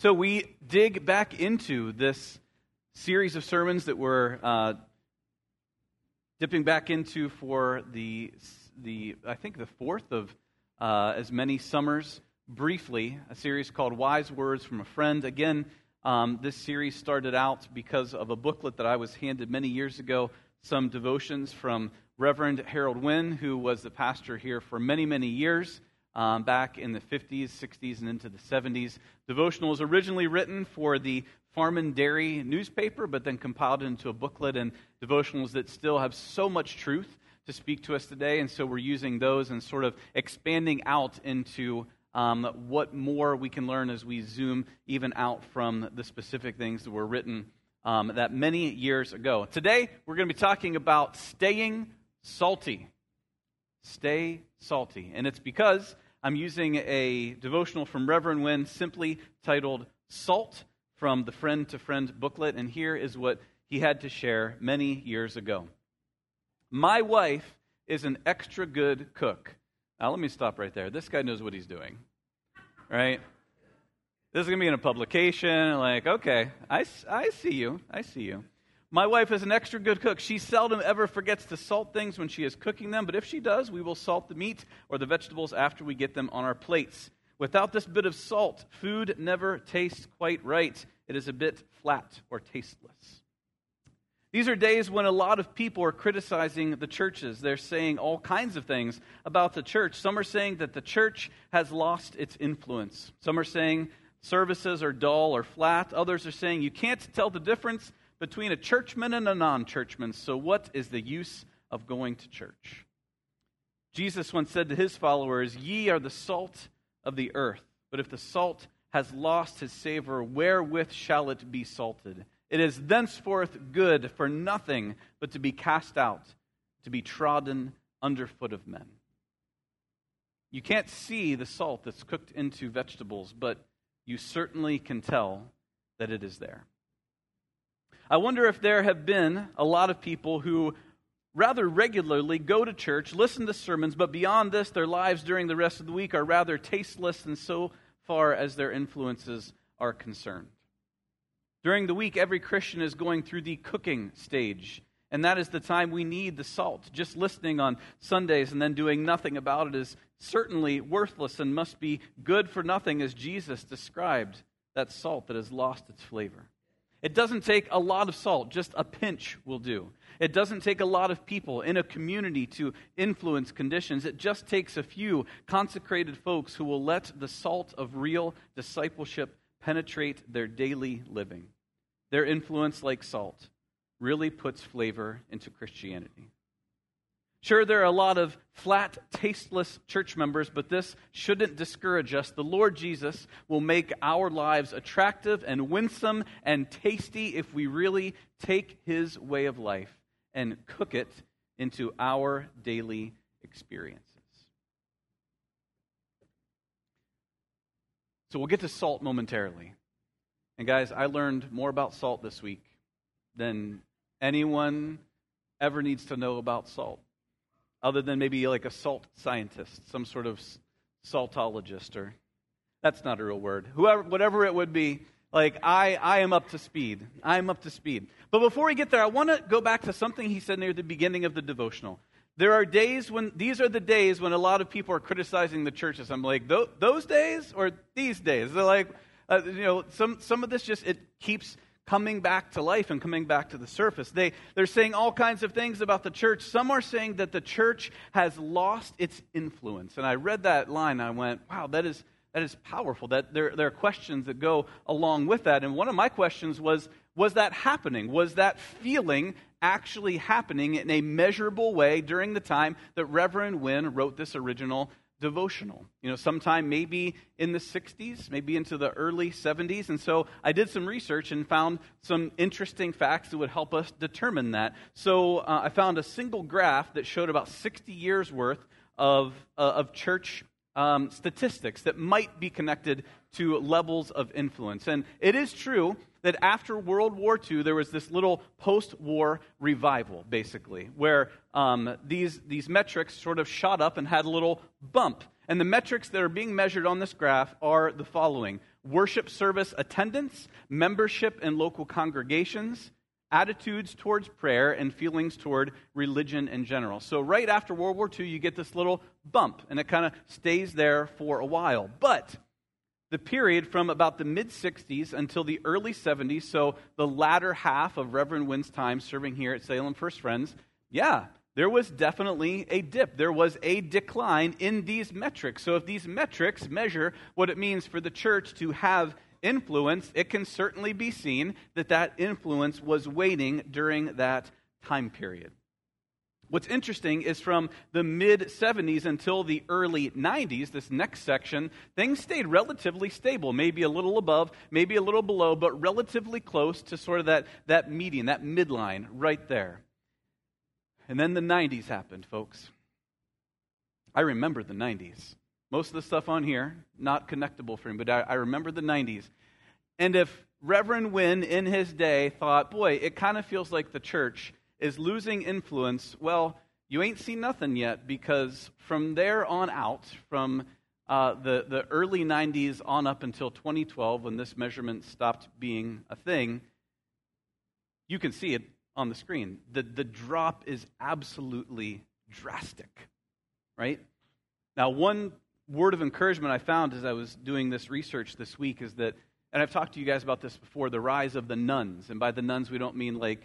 So we dig back into this series of sermons that we're dipping back into for the I think the fourth of as many summers. Briefly, a series called Wise Words from a Friend. Again, this series started out because of a booklet that I was handed many years ago, some devotions from Reverend Harold Wynn, who was the pastor here for many, many years. Back in the 50s, 60s, and into the 70s. Devotional was originally written for the Farm and Dairy newspaper, but then compiled into a booklet, and devotionals that still have so much truth to speak to us today, and so we're using those and sort of expanding out into what more we can learn as we zoom even out from the specific things that were written that many years ago. Today, we're going to be talking about staying salty. Stay salty. And it's because I'm using a devotional from Reverend Wynn simply titled Salt from the Friend to Friend booklet. And here is what he had to share many years ago. My wife is an extra good cook. Now, let me stop right there. This guy knows what he's doing, right? This is going to be in a publication. Like, okay, I see you. I see you. My wife is an extra good cook. She seldom ever forgets to salt things when she is cooking them, but if she does, we will salt the meat or the vegetables after we get them on our plates. Without this bit of salt, food never tastes quite right. It is a bit flat or tasteless. These are days when a lot of people are criticizing the churches. They're saying all kinds of things about the church. Some are saying that the church has lost its influence. Some are saying services are dull or flat. Others are saying you can't tell the difference between a churchman and a non-churchman, so what is the use of going to church? Jesus once said to his followers, "Ye are the salt of the earth, but if the salt has lost his savor, wherewith shall it be salted? It is thenceforth good for nothing but to be cast out, to be trodden underfoot of men." You can't see the salt that's cooked into vegetables, but you certainly can tell that it is there. I wonder if there have been a lot of people who rather regularly go to church, listen to sermons, but beyond this, their lives during the rest of the week are rather tasteless in so far as their influences are concerned. During the week, every Christian is going through the cooking stage, and that is the time we need the salt. Just listening on Sundays and then doing nothing about it is certainly worthless and must be good for nothing, as Jesus described that salt that has lost its flavor. It doesn't take a lot of salt, just a pinch will do. It doesn't take a lot of people in a community to influence conditions. It just takes a few consecrated folks who will let the salt of real discipleship penetrate their daily living. Their influence, like salt, really puts flavor into Christianity. Sure, there are a lot of flat, tasteless church members, but this shouldn't discourage us. The Lord Jesus will make our lives attractive and winsome and tasty if we really take His way of life and cook it into our daily experiences. So we'll get to salt momentarily. And guys, I learned more about salt this week than anyone ever needs to know about salt, other than maybe like a salt scientist, some sort of saltologist, or that's not a real word. Whatever it would be, like I am up to speed. I am up to speed. But before we get there, I want to go back to something he said near the beginning of the devotional. There are days when, these are the days when a lot of people are criticizing the churches. I'm like, those days or these days? They're like, some of this just, it keeps coming back to life and coming back to the surface. They're saying all kinds of things about the church. Some are saying that the church has lost its influence. And I read that line and I went, wow, that is powerful. That there are questions that go along with that. And one of my questions was that happening? Was that feeling actually happening in a measurable way during the time that Reverend Wynn wrote this original devotional? Sometime maybe in the 60s, maybe into the early 70s. And so I did some research and found some interesting facts that would help us determine that. So I found a single graph that showed about 60 years worth of church statistics that might be connected to levels of influence. And it is true that after World War II, there was this little post-war revival, basically, where these metrics sort of shot up and had a little bump. And the metrics that are being measured on this graph are the following. worship service attendance, membership in local congregations, attitudes towards prayer, and feelings toward religion in general. So right after World War II, you get this little bump, and it kind of stays there for a while. But the period from about the mid-60s until the early 70s, so the latter half of Reverend Wynn's time serving here at Salem First Friends, there was definitely a dip. There was a decline in these metrics. So if these metrics measure what it means for the church to have influence, it can certainly be seen that that influence was waning during that time period. What's interesting is from the mid-70s until the early 90s, this next section, things stayed relatively stable, maybe a little above, maybe a little below, but relatively close to sort of that median, that midline right there. And then the 90s happened, folks. I remember the 90s. Most of the stuff on here, not connectable for me, but I remember the 90s. And if Reverend Wynn in his day thought, boy, it kind of feels like the church is losing influence, well, you ain't seen nothing yet, because from there on out, from the early 90s on up until 2012, when this measurement stopped being a thing, you can see it on the screen. The drop is absolutely drastic, right? Now, one word of encouragement I found as I was doing this research this week is that, and I've talked to you guys about this before, the rise of the nuns. And by the nuns, we don't mean like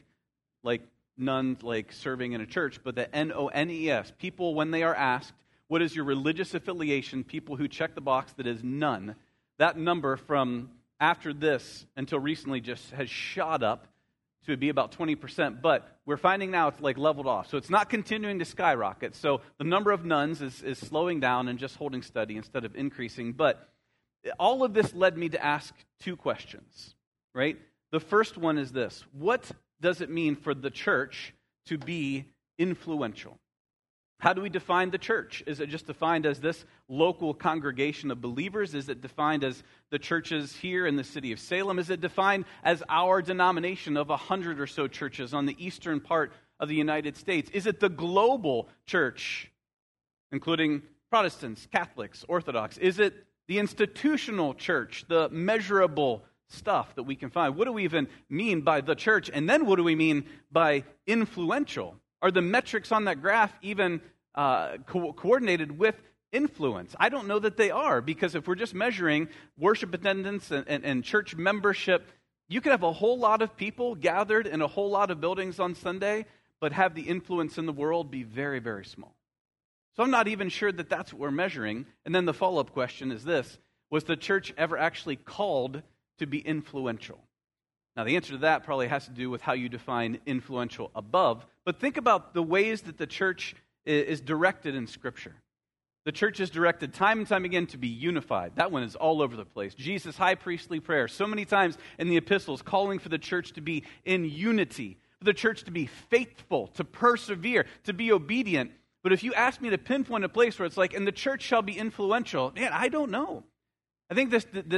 nuns like serving in a church, but the N-O-N-E-S. People, when they are asked, what is your religious affiliation? People who check the box that is none. That number from after this until recently just has shot up to be about 20%, but we're finding now it's like leveled off. So it's not continuing to skyrocket. So the number of nuns is slowing down and just holding steady instead of increasing. But all of this led me to ask two questions, right? The first one is this: what does it mean for the church to be influential? How do we define the church? Is it just defined as this local congregation of believers? Is it defined as the churches here in the city of Salem? Is it defined as our denomination of 100 or so churches on the eastern part of the United States? Is it the global church, including Protestants, Catholics, Orthodox? Is it the institutional church, the measurable stuff that we can find? What do we even mean by the church? And then what do we mean by influential? Are the metrics on that graph even coordinated with influence? I don't know that they are, because if we're just measuring worship attendance and church membership, you could have a whole lot of people gathered in a whole lot of buildings on Sunday, but have the influence in the world be very, very small. So I'm not even sure that that's what we're measuring. And then the follow-up question is this: was the church ever actually called to be influential? Now, the answer to that probably has to do with how you define influential above, but think about the ways that the church is directed in Scripture. The church is directed time and time again to be unified. That one is all over the place. Jesus' high priestly prayer, so many times in the epistles, calling for the church to be in unity, for the church to be faithful, to persevere, to be obedient. But if you ask me to pinpoint a place where it's like, and the church shall be influential, man, I don't know. I think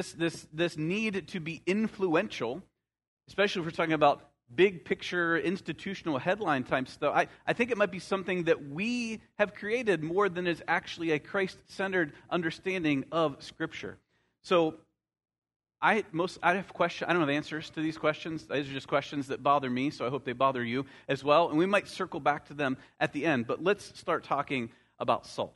this need to be influential, especially if we're talking about big picture, institutional headline type stuff, I think it might be something that we have created more than is actually a Christ-centered understanding of Scripture. So I have questions. I don't have answers to these questions. These are just questions that bother me, so I hope they bother you as well. And we might circle back to them at the end. But let's start talking about salt.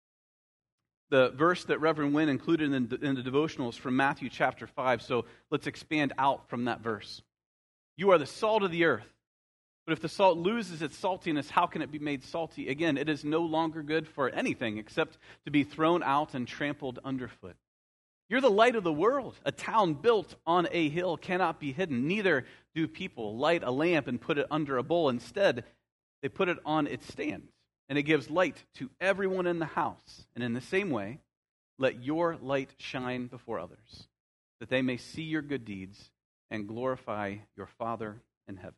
The verse that Reverend Wynn included in the devotionals from Matthew chapter 5, so let's expand out from that verse. You are the salt of the earth, but if the salt loses its saltiness, how can it be made salty again? It is no longer good for anything except to be thrown out and trampled underfoot. You're the light of the world. A town built on a hill cannot be hidden. Neither do people light a lamp and put it under a bowl. Instead, they put it on its stand, and it gives light to everyone in the house. And in the same way, let your light shine before others, that they may see your good deeds and glorify your Father in heaven.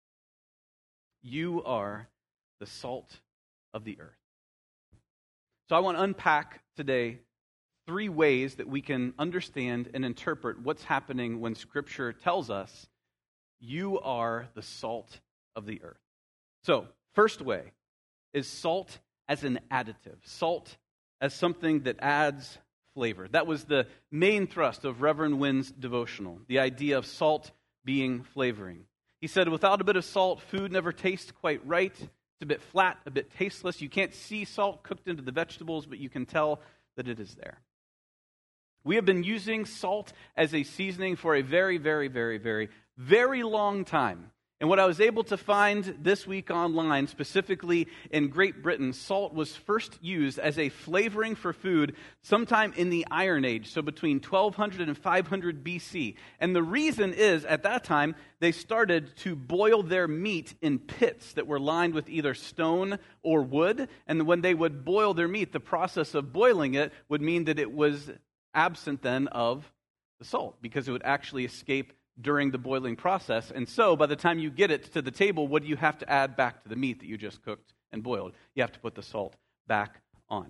You are the salt of the earth. So I want to unpack today 3 ways that we can understand and interpret what's happening when Scripture tells us you are the salt of the earth. So, first way is salt as an additive. Salt as something that adds flavor. That was the main thrust of Reverend Wynn's devotional, the idea of salt being flavoring. He said, without a bit of salt, food never tastes quite right. It's a bit flat, a bit tasteless. You can't see salt cooked into the vegetables, but you can tell that it is there. We have been using salt as a seasoning for a very, very, very, very, very long time. And what I was able to find this week online, specifically in Great Britain, salt was first used as a flavoring for food sometime in the Iron Age, so between 1200 and 500 BC. And the reason is, at that time, they started to boil their meat in pits that were lined with either stone or wood. And when they would boil their meat, the process of boiling it would mean that it was absent then of the salt, because it would actually escape during the boiling process. And so by the time you get it to the table, what do you have to add back to the meat that you just cooked and boiled? You have to put the salt back on.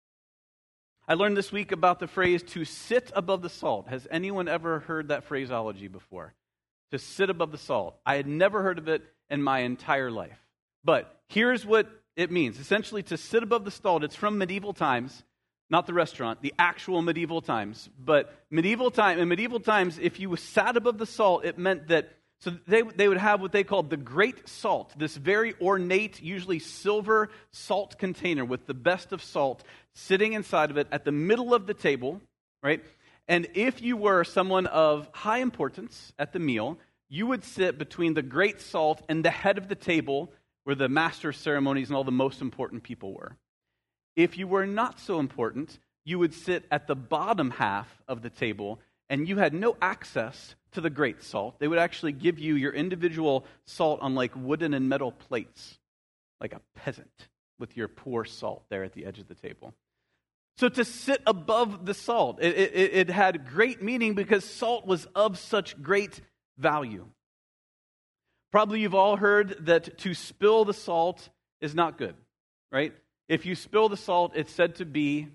I learned this week about the phrase to sit above the salt. Has anyone ever heard that phraseology before? To sit above the salt. I had never heard of it in my entire life. But here's what it means. Essentially, to sit above the salt, it's from medieval times. Not the restaurant, the actual medieval times. But in medieval times, if you sat above the salt, it meant that, so they would have what they called the Great Salt, this very ornate, usually silver salt container with the best of salt sitting inside of it at the middle of the table, right? And if you were someone of high importance at the meal, you would sit between the Great Salt and the head of the table where the master of ceremonies and all the most important people were. If you were not so important, you would sit at the bottom half of the table, and you had no access to the Great Salt. They would actually give you your individual salt on like wooden and metal plates, like a peasant with your poor salt there at the edge of the table. So to sit above the salt, it had great meaning because salt was of such great value. Probably you've all heard that to spill the salt is not good, right? If you spill the salt, it's said to be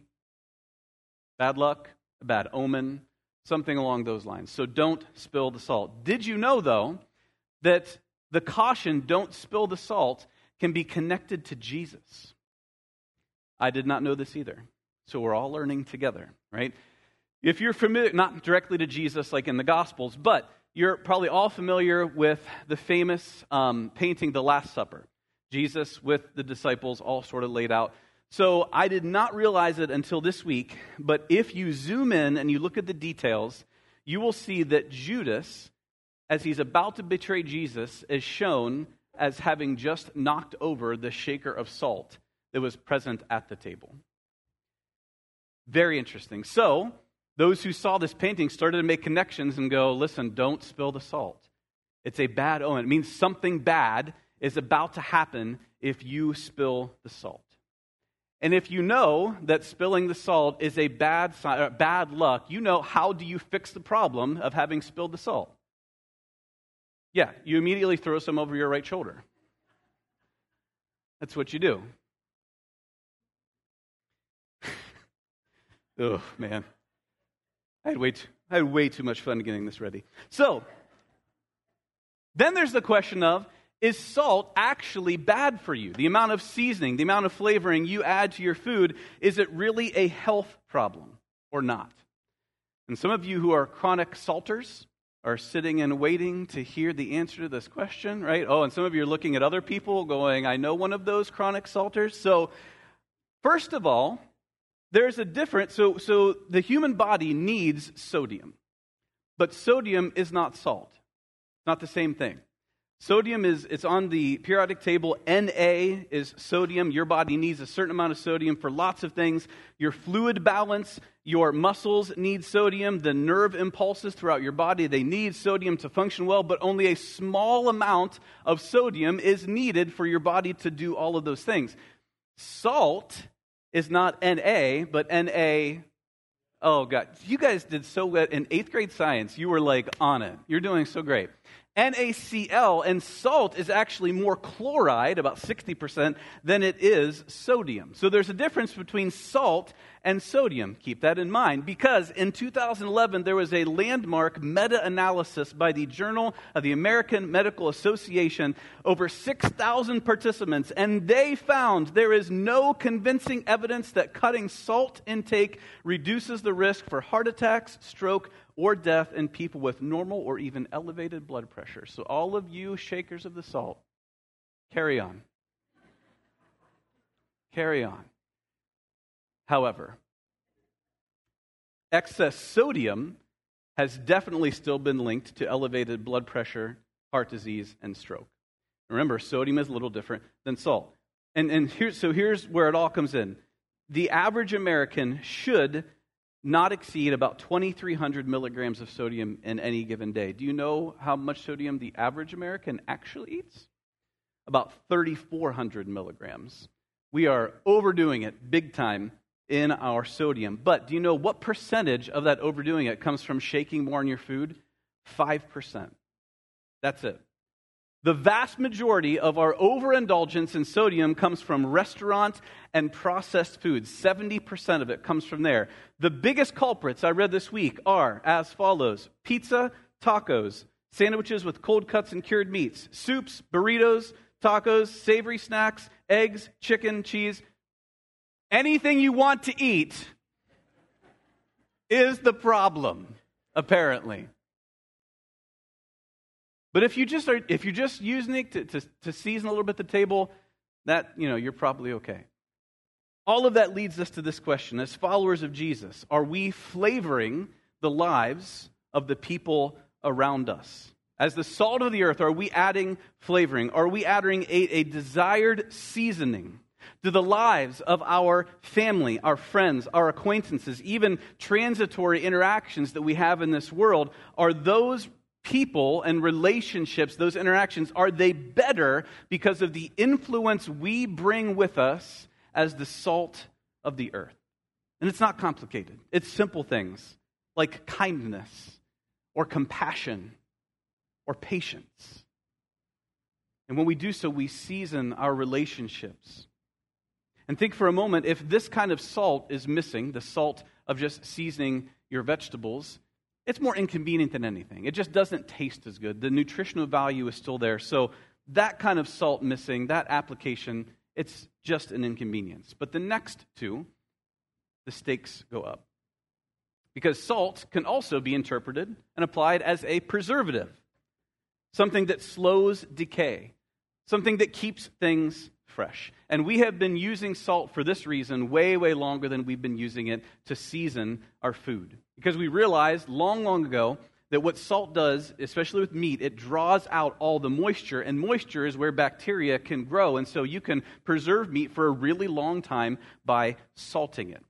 bad luck, a bad omen, something along those lines. So don't spill the salt. Did you know, though, that the caution, don't spill the salt, can be connected to Jesus? I did not know this either. So we're all learning together, right? If you're familiar, not directly to Jesus like in the Gospels, but you're probably all familiar with the famous painting, The Last Supper. Jesus with the disciples all sort of laid out. So I did not realize it until this week, but if you zoom in and you look at the details, you will see that Judas, as he's about to betray Jesus, is shown as having just knocked over the shaker of salt that was present at the table. Very interesting. So those who saw this painting started to make connections and go, listen, don't spill the salt. It's a bad omen. It means something bad is about to happen if you spill the salt. And if you know that spilling the salt is a bad luck, you know, how do you fix the problem of having spilled the salt? Yeah, you immediately throw some over your right shoulder. That's what you do. Oh, man. I had way too much fun getting this ready. So, then there's the question of, is salt actually bad for you? The amount of seasoning, the amount of flavoring you add to your food, is it really a health problem or not? And some of you who are chronic salters are sitting and waiting to hear the answer to this question, right? Oh, and some of you are looking at other people going, I know one of those chronic salters. So, first of all, there's a difference. So the human body needs sodium, but sodium is not salt. It's not the same thing. Sodium it's on the periodic table. Na is sodium. Your body needs a certain amount of sodium for lots of things. Your fluid balance, your muscles need sodium. The nerve impulses throughout your body, they need sodium to function well, but only a small amount of sodium is needed for your body to do all of those things. Salt is not Na, but Na. Oh, God. You guys did so good in 8th grade science. You were like on it. You're doing so great. NaCl, and salt is actually more chloride, about 60%, than it is sodium. So there's a difference between salt and sodium. Keep that in mind, because in 2011 there was a landmark meta-analysis by the Journal of the American Medical Association, over 6,000 participants, and they found there is no convincing evidence that cutting salt intake reduces the risk for heart attacks, stroke, or death in people with normal or even elevated blood pressure. So all of you shakers of the salt, carry on. Carry on. However, excess sodium has definitely still been linked to elevated blood pressure, heart disease, and stroke. Remember, sodium is a little different than salt. Here's where it all comes in. The average American should not exceed about 2,300 milligrams of sodium in any given day. Do you know how much sodium the average American actually eats? About 3,400 milligrams. We are overdoing it big time in our sodium. But do you know what percentage of that overdoing it comes from shaking more in your food? 5%. That's it. The vast majority of our overindulgence in sodium comes from restaurant and processed foods. 70% of it comes from there. The biggest culprits I read this week are as follows: pizza, tacos, sandwiches with cold cuts and cured meats, soups, burritos, tacos, savory snacks, eggs, chicken, cheese. Anything you want to eat is the problem, apparently. But if you're just using it to season a little bit the table, that, you're probably okay. All of that leads us to this question: as followers of Jesus, are we flavoring the lives of the people around us? As the salt of the earth, are we adding flavoring? Are we adding a desired seasoning to the lives of our family, our friends, our acquaintances, even transitory interactions that we have in this world? Are those people and relationships, those interactions, are they better because of the influence we bring with us as the salt of the earth? And it's not complicated. It's simple things like kindness or compassion or patience. And when we do so, we season our relationships. And think for a moment, if this kind of salt is missing, the salt of just seasoning your vegetables, it's more inconvenient than anything. It just doesn't taste as good. The nutritional value is still there. So that kind of salt missing, that application, it's just an inconvenience. But the next two, the stakes go up. Because salt can also be interpreted and applied as a preservative, something that slows decay, something that keeps things fresh. And we have been using salt for this reason way, way longer than we've been using it to season our food. Because we realized long, long ago that what salt does, especially with meat, it draws out all the moisture, and moisture is where bacteria can grow. And so you can preserve meat for a really long time by salting it.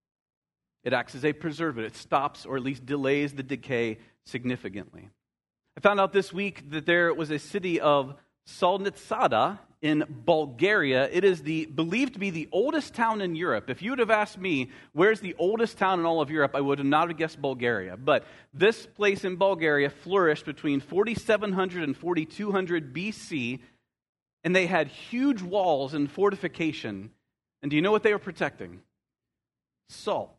It acts as a preservative. It stops or at least delays the decay significantly. I found out this week that there was a city of Solnitsada in Bulgaria. It is believed to be the oldest town in Europe. If you would have asked me, where's the oldest town in all of Europe, I would have not have guessed Bulgaria. But this place in Bulgaria flourished between 4700 and 4200 BC, and they had huge walls and fortification. And do you know what they were protecting? Salt.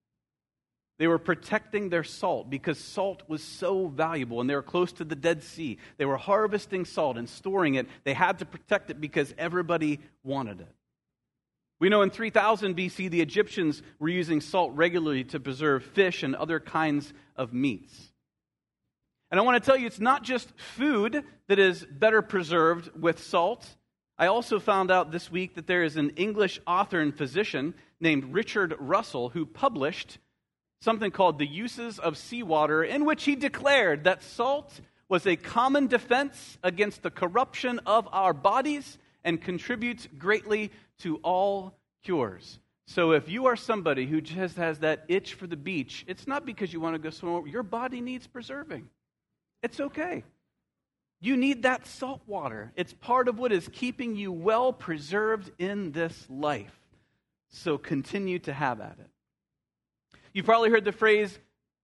They were protecting their salt because salt was so valuable, and they were close to the Dead Sea. They were harvesting salt and storing it. They had to protect it because everybody wanted it. We know in 3000 BC, the Egyptians were using salt regularly to preserve fish and other kinds of meats. And I want to tell you, it's not just food that is better preserved with salt. I also found out this week that there is an English author and physician named Richard Russell who published something called The Uses of Seawater, in which he declared that salt was a common defense against the corruption of our bodies and contributes greatly to all cures. So if you are somebody who just has that itch for the beach, it's not because you want to go swim. Your body needs preserving. It's okay. You need that salt water. It's part of what is keeping you well preserved in this life. So continue to have at it. You've probably heard the phrase,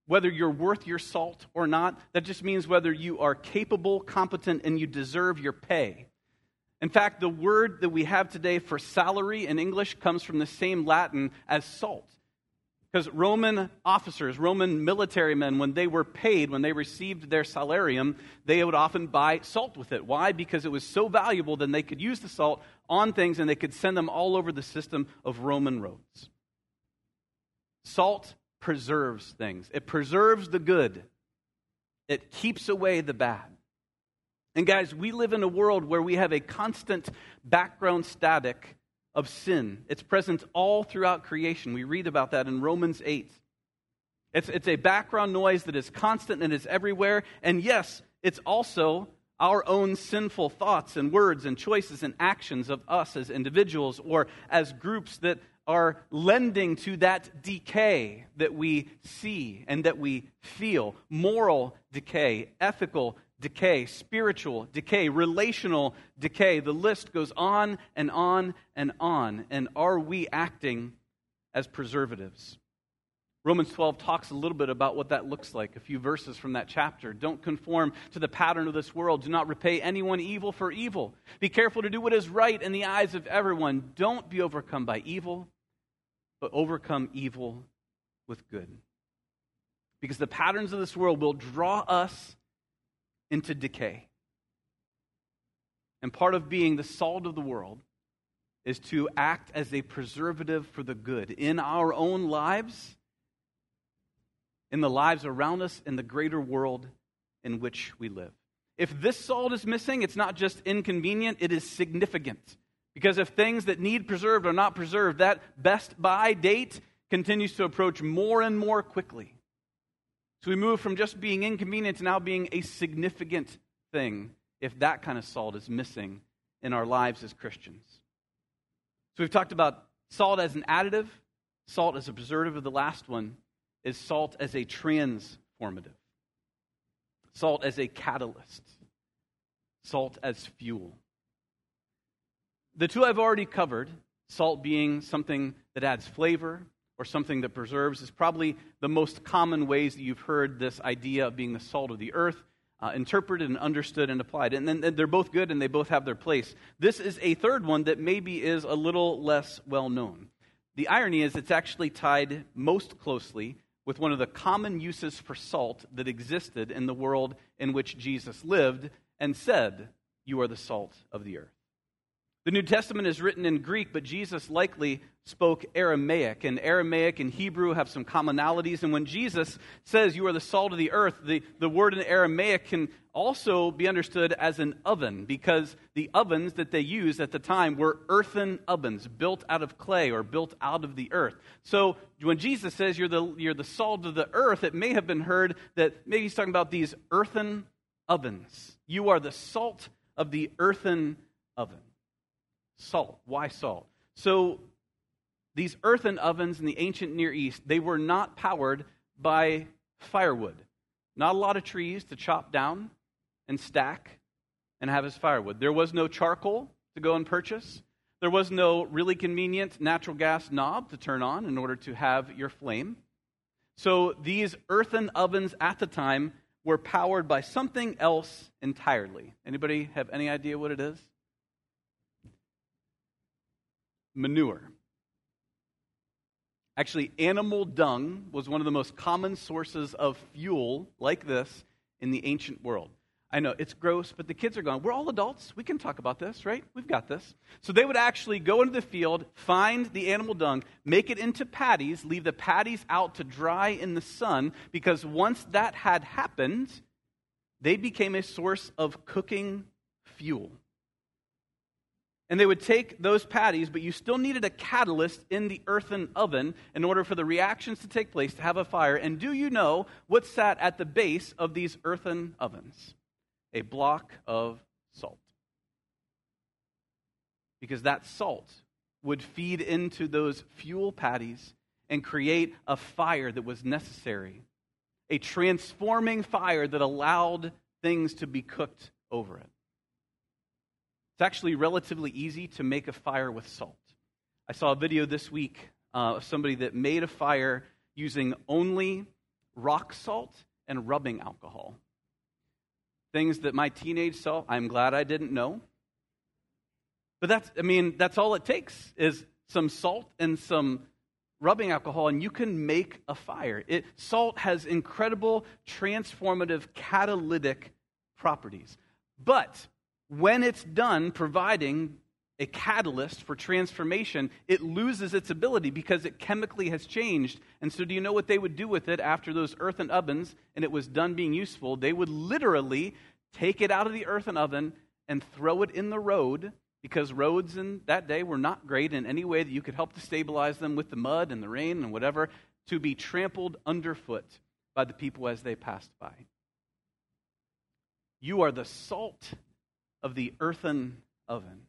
whether you're worth your salt or not. That just means whether you are capable, competent, and you deserve your pay. In fact, the word that we have today for salary in English comes from the same Latin as salt. Because Roman officers, Roman military men, when they were paid, when they received their salarium, they would often buy salt with it. Why? Because it was so valuable that they could use the salt on things and they could send them all over the system of Roman roads. Salt preserves things. It preserves the good. It keeps away the bad. And guys, we live in a world where we have a constant background static of sin. It's present all throughout creation. We read about that in Romans 8. It's a background noise that is constant and is everywhere. And yes, it's also our own sinful thoughts and words and choices and actions of us as individuals or as groups that are lending to that decay that we see and that we feel. Moral decay, ethical decay, spiritual decay, relational decay. The list goes on and on and on. And are we acting as preservatives? Romans 12 talks a little bit about what that looks like, a few verses from that chapter. Don't conform to the pattern of this world. Do not repay anyone evil for evil. Be careful to do what is right in the eyes of everyone. Don't be overcome by evil, but overcome evil with good. Because the patterns of this world will draw us into decay. And part of being the salt of the world is to act as a preservative for the good in our own lives, in the lives around us, in the greater world in which we live. If this salt is missing, it's not just inconvenient, it is significant. Because if things that need preserved are not preserved, that best buy date continues to approach more and more quickly. So we move from just being inconvenient to now being a significant thing if that kind of salt is missing in our lives as Christians. So we've talked about salt as an additive, salt as a preservative. The last one is salt as a transformative, salt as a catalyst, salt as fuel. The two I've already covered, salt being something that adds flavor or something that preserves, is probably the most common ways that you've heard this idea of being the salt of the earth interpreted and understood and applied. And then they're both good and they both have their place. This is a third one that maybe is a little less well known. The irony is it's actually tied most closely with one of the common uses for salt that existed in the world in which Jesus lived and said, "You are the salt of the earth." The New Testament is written in Greek, but Jesus likely spoke Aramaic. And Aramaic and Hebrew have some commonalities. And when Jesus says, "You are the salt of the earth," the word in Aramaic can also be understood as an oven, because the ovens that they used at the time were earthen ovens, built out of clay or built out of the earth. So when Jesus says you're the salt of the earth, it may have been heard that maybe he's talking about these earthen ovens. You are the salt of the earthen oven. Salt. Why salt? So these earthen ovens in the ancient Near East, they were not powered by firewood. Not a lot of trees to chop down and stack and have as firewood. There was no charcoal to go and purchase. There was no really convenient natural gas knob to turn on in order to have your flame. So these earthen ovens at the time were powered by something else entirely. Anybody have any idea what it is? Manure. Actually, animal dung was one of the most common sources of fuel like this in the ancient world. I know, it's gross, but the kids are going, we're all adults. We can talk about this, right? We've got this. So they would actually go into the field, find the animal dung, make it into patties, leave the patties out to dry in the sun, because once that had happened, they became a source of cooking fuel. And they would take those patties, but you still needed a catalyst in the earthen oven in order for the reactions to take place, to have a fire. And do you know what sat at the base of these earthen ovens? A block of salt. Because that salt would feed into those fuel patties and create a fire that was necessary. A transforming fire that allowed things to be cooked over it. It's actually relatively easy to make a fire with salt. I saw a video this week of somebody that made a fire using only rock salt and rubbing alcohol. Things that my teenage self, I'm glad I didn't know. But that's all it takes is some salt and some rubbing alcohol, and you can make a fire. Salt has incredible transformative catalytic properties. But when it's done providing a catalyst for transformation, it loses its ability because it chemically has changed. And so do you know what they would do with it after those earthen ovens and it was done being useful? They would literally take it out of the earthen oven and throw it in the road, because roads in that day were not great in any way that you could help to stabilize them with the mud and the rain and whatever, to be trampled underfoot by the people as they passed by. You are the salt of the earthen oven.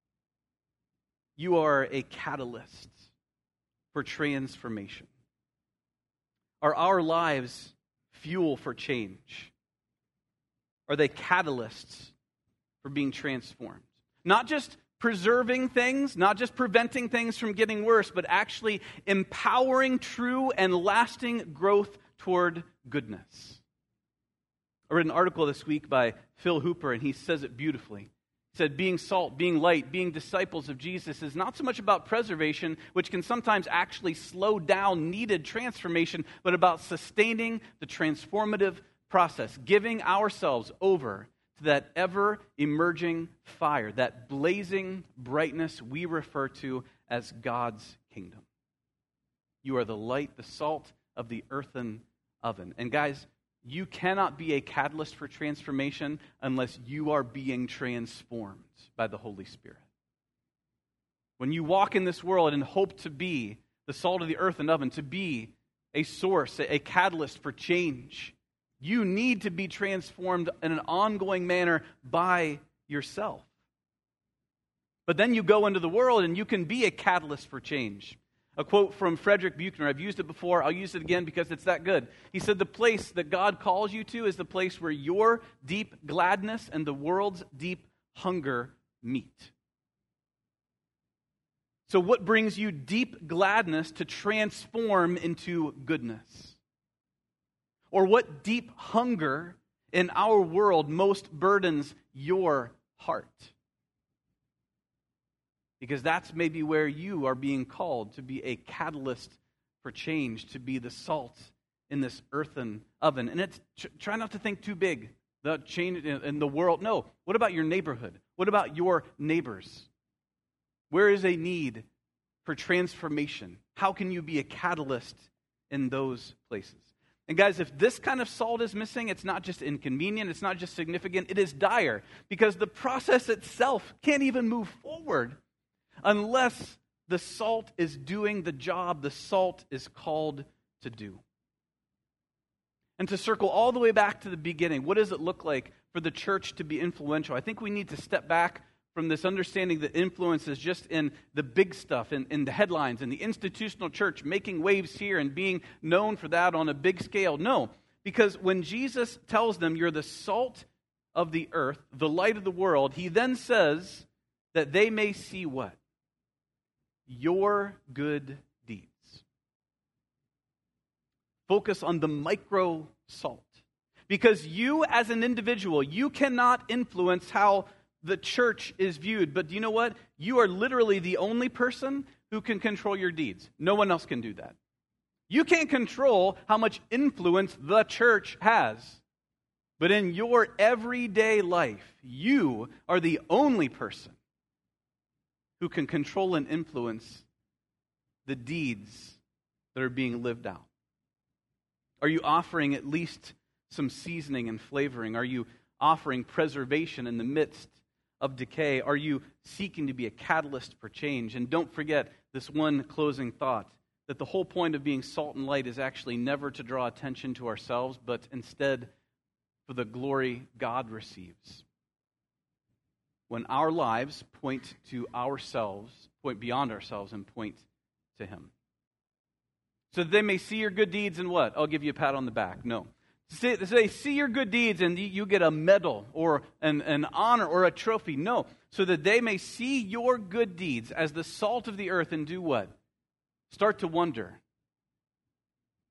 You are a catalyst for transformation. Are our lives fuel for change? Are they catalysts for being transformed? Not just preserving things, not just preventing things from getting worse, but actually empowering true and lasting growth toward goodness. I read an article this week by Phil Hooper, and he says it beautifully. He said, being salt, being light, being disciples of Jesus is not so much about preservation, which can sometimes actually slow down needed transformation, but about sustaining the transformative process, giving ourselves over to that ever-emerging fire, that blazing brightness we refer to as God's kingdom. You are the light, the salt of the earthen oven. And guys, you cannot be a catalyst for transformation unless you are being transformed by the Holy Spirit. When you walk in this world and hope to be the salt of the earthen oven, to be a source, a catalyst for change, you need to be transformed in an ongoing manner by yourself. But then you go into the world and you can be a catalyst for change. A quote from Frederick Buechner, I've used it before, I'll use it again because it's that good. He said, the place that God calls you to is the place where your deep gladness and the world's deep hunger meet. So what brings you deep gladness to transform into goodness? Or what deep hunger in our world most burdens your heart? Because that's maybe where you are being called to be a catalyst for change, to be the salt in this earthen oven. And it's try not to think too big, the change in the world. No, what about your neighborhood? What about your neighbors? Where is a need for transformation? How can you be a catalyst in those places? And guys, if this kind of salt is missing, it's not just inconvenient, it's not just significant, it is dire. Because the process itself can't even move forward unless the salt is doing the job the salt is called to do. And to circle all the way back to the beginning, what does it look like for the church to be influential? I think we need to step back from this understanding that influence is just in the big stuff, in the headlines, in the institutional church, making waves here and being known for that on a big scale. No, because when Jesus tells them you're the salt of the earth, the light of the world, he then says that they may see what? Your good deeds. Focus on the micro salt. Because you as an individual, you cannot influence how the church is viewed. But do you know what? You are literally the only person who can control your deeds. No one else can do that. You can't control how much influence the church has. But in your everyday life, you are the only person who can control and influence the deeds that are being lived out. Are you offering at least some seasoning and flavoring? Are you offering preservation in the midst of decay? Are you seeking to be a catalyst for change? And don't forget this one closing thought, that the whole point of being salt and light is actually never to draw attention to ourselves, but instead for the glory God receives. When our lives point to ourselves, point beyond ourselves and point to Him. So that they may see your good deeds and what? I'll give you a pat on the back. No. They see your good deeds and you get a medal or an honor or a trophy. No. So that they may see your good deeds as the salt of the earth and do what? Start to wonder.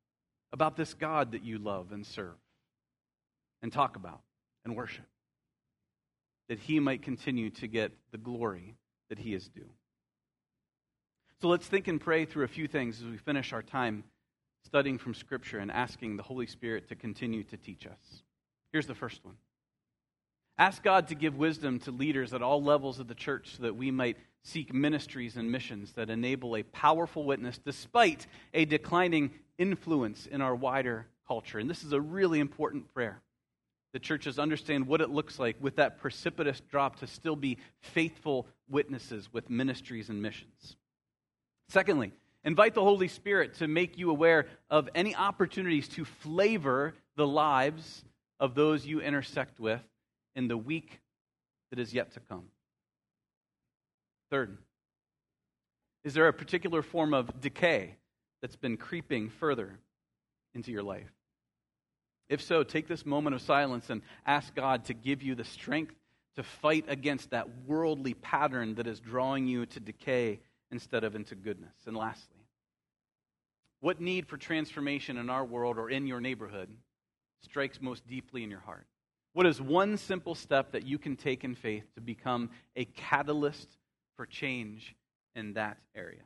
about this God that you love and serve and talk about and worship, that he might continue to get the glory that he is due. So let's think and pray through a few things as we finish our time studying from Scripture and asking the Holy Spirit to continue to teach us. Here's the first one. Ask God to give wisdom to leaders at all levels of the church so that we might seek ministries and missions that enable a powerful witness despite a declining influence in our wider culture. And this is a really important prayer. The churches understand what it looks like with that precipitous drop to still be faithful witnesses with ministries and missions. Secondly, invite the Holy Spirit to make you aware of any opportunities to flavor the lives of those you intersect with in the week that is yet to come. Third, is there a particular form of decay that's been creeping further into your life? If so, take this moment of silence and ask God to give you the strength to fight against that worldly pattern that is drawing you to decay instead of into goodness. And lastly, what need for transformation in our world or in your neighborhood strikes most deeply in your heart? What is one simple step that you can take in faith to become a catalyst for change in that area?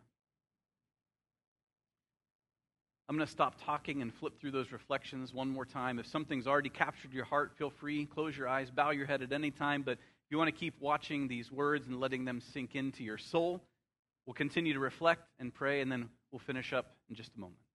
I'm going to stop talking and flip through those reflections one more time. If something's already captured your heart, feel free, close your eyes, bow your head at any time. But if you want to keep watching these words and letting them sink into your soul, we'll continue to reflect and pray, and then we'll finish up in just a moment.